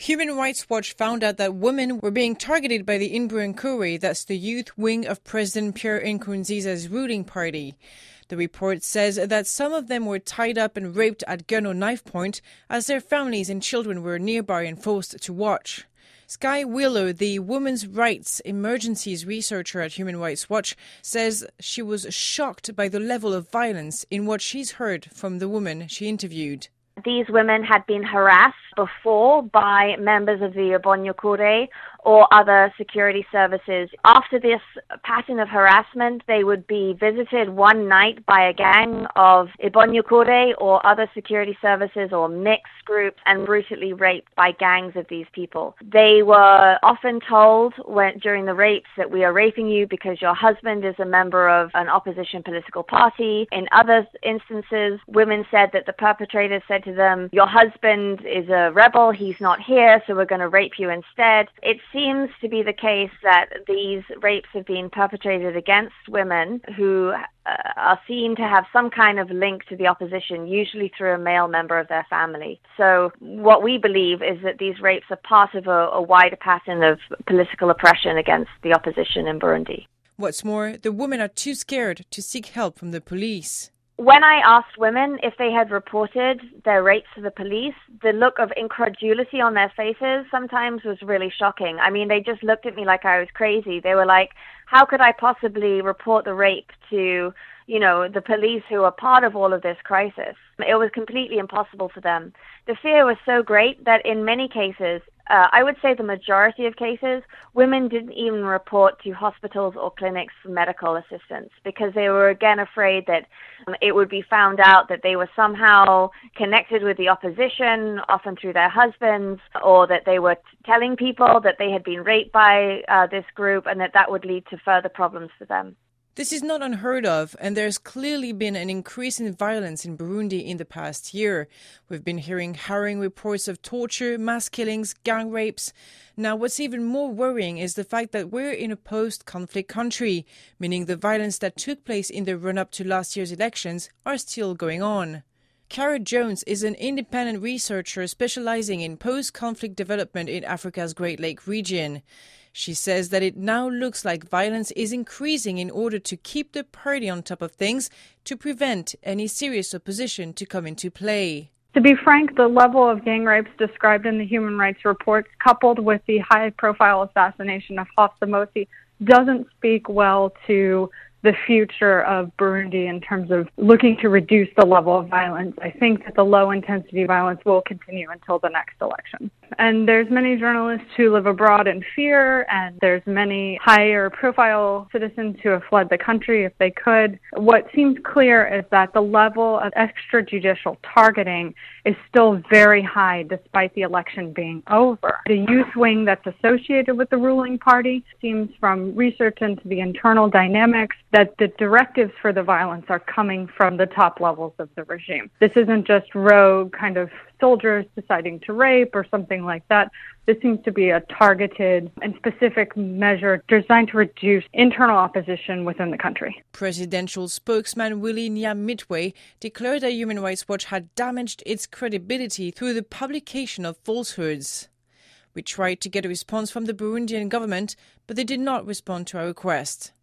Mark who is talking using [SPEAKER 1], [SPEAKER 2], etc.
[SPEAKER 1] Human Rights Watch found out that women were being targeted by the Imbonerakure, that's the youth wing of President Pierre Nkurunziza's ruling party. The report says that some of them were tied up and raped at gun or knife point as their families and children were nearby and forced to watch. Sky Wheeler, the women's rights emergencies researcher at Human Rights Watch, says she was shocked by the level of violence in what she's heard from the women she interviewed.
[SPEAKER 2] These women had been harassed before by members of the Imbonerakure or other security services. After this pattern of harassment, they would be visited one night by a gang of Imbonerakure or other security services or mixed groups and brutally raped by gangs of these people. They were often told during the rapes that we are raping you because your husband is a member of an opposition political party. In other instances, women said that the perpetrators said to them, your husband is a rebel, he's not here, so we're going to rape you instead. It seems to be the case that these rapes have been perpetrated against women who are seen to have some kind of link to the opposition, usually through a male member of their family. So what we believe is that these rapes are part of a wider pattern of political oppression against the opposition in Burundi.
[SPEAKER 1] What's more, the women are too scared to seek help from the police.
[SPEAKER 2] When I asked women if they had reported their rapes to the police, the look of incredulity on their faces sometimes was really shocking. I mean, they just looked at me like I was crazy. They were like, how could I possibly report the rape to, the police who are part of all of this crisis? It was completely impossible for them. The fear was so great that in many cases, I would say the majority of cases, women didn't even report to hospitals or clinics for medical assistance because they were again afraid that it would be found out that they were somehow connected with the opposition, often through their husbands, or that they were telling people that they had been raped by this group and that would lead to further problems for them.
[SPEAKER 1] This is not unheard of, and there's clearly been an increase in violence in Burundi in the past year. We've been hearing harrowing reports of torture, mass killings, gang rapes. Now, what's even more worrying is the fact that we're in a post-conflict country, meaning the violence that took place in the run-up to last year's elections are still going on. Cara Jones is an independent researcher specializing in post-conflict development in Africa's Great Lake region. She says that it now looks like violence is increasing in order to keep the party on top of things to prevent any serious opposition to come into play.
[SPEAKER 3] To be frank, the level of gang rapes described in the human rights reports, coupled with the high-profile assassination of Hafsa Mosi, doesn't speak well to the future of Burundi in terms of looking to reduce the level of violence. I think that the low-intensity violence will continue until the next election. And there's many journalists who live abroad in fear, and there's many higher-profile citizens who have fled the country if they could. What seems clear is that the level of extrajudicial targeting is still very high despite the election being over. The youth wing that's associated with the ruling party seems, from research into the internal dynamics, that the directives for the violence are coming from the top levels of the regime. This isn't just rogue kind of soldiers deciding to rape or something like that. This seems to be a targeted and specific measure designed to reduce internal opposition within the country.
[SPEAKER 1] Presidential spokesman Willie Nyamitwe declared that Human Rights Watch had damaged its credibility through the publication of falsehoods. We tried to get a response from the Burundian government, but they did not respond to our request.